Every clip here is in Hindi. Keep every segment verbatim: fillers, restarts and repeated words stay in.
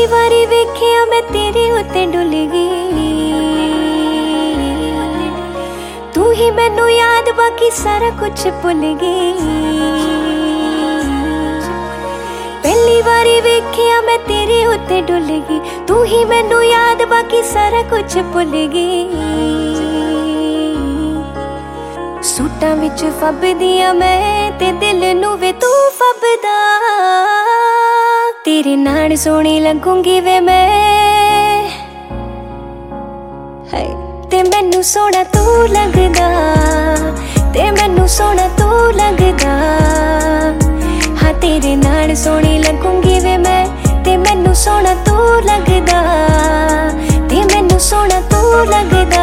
पहली बारी वेखिया मैं तेरे उत्ते डुल गई। तू ही मैनू याद बाकी सारा कुछ भुल गई। पहली बारी वेखिया मैं तेरे उत्ते डुल गई। तू ही मैनू याद बाकी सारा कुछ भुल गई। सूटां विच फबदियां मैं ते दिल नू वे तू फबदा। तेरे नाल सोहनी लगूंगी वे मैं, हाय ते मैनू सोहना तू लगदा। ते मैनू सोहना तू लगदा। हाँ तेरे नाल सोहनी लगूंगी वे मैं, ते मैनू सोहना तू लगदा। ते मैनू सोहना तू लगदा।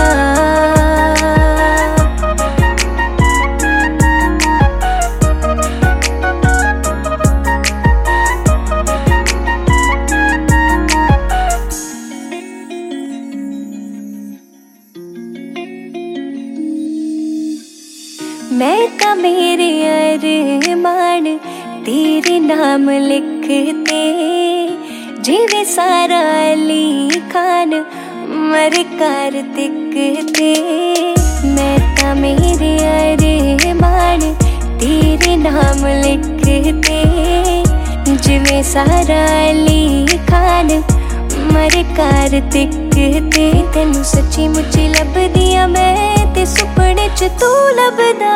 मैं का मेरे अरमान तेरे नाम लिखते, जिवे सारा अली खान मर कार्तिक। मैं का मेरे अरमान तेरे नाम लिखते, जिवे सारा अली खान मर कार्तिक। तेनू सच्ची मुच्ची लभदियां मैं, ते सुपने च तू लभदा।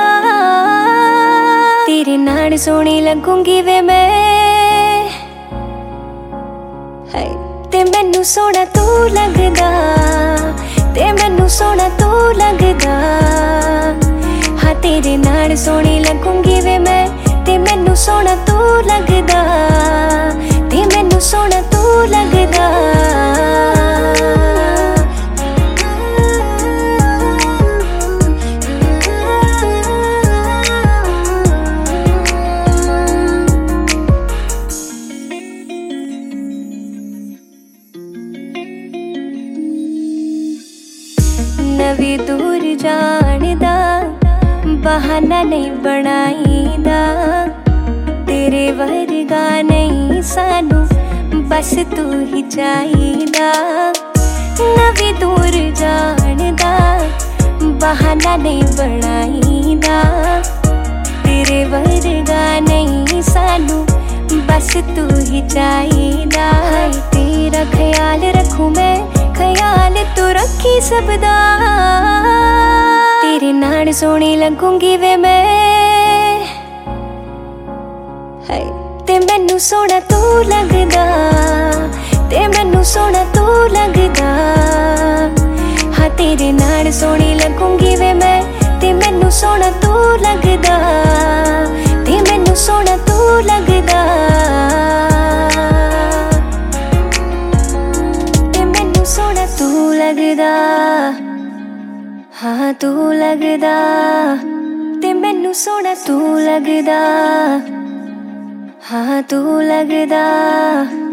तेरे नाल सोहनी लगूंगी वे मैं, हाय ते मैनू सोहना तू लगदा। ते मैनू सोहना तू लगदा। हाँ तेरे नाल सोहनी लगूंगी वे मैं, ते मैनू सोहना तू लगदा। ते मैनू सोहना तू लगदा। नवी दूर जान दा बहाना नहीं बनाईदा। तेरे वर्गा नहीं सानू बस तू ही चाहिदा। नवी दूर जान दा बहाना नहीं बनाईदा। तेरे वर्गा नहीं सानू बस तू ही चाहिदा। तेरा ख्याल रखूं मैं, ख्याल तू रखी सबदा। तेरे नाल सोहनी लगूंगी वे मैं, हाय ते मैनू सोहना तू लगदा। ते मैनू सोहना तू लगदा। हाँ तेरे नाल सोहनी लगूंगी वे मैं, ते मैनू सोहना तू लगदा। ते मैनू सोहना तू लगदा। तू लगदा। हाँ तू लगदा। ते मैनू सोहना तू लगदा। हाँ तू लगदा।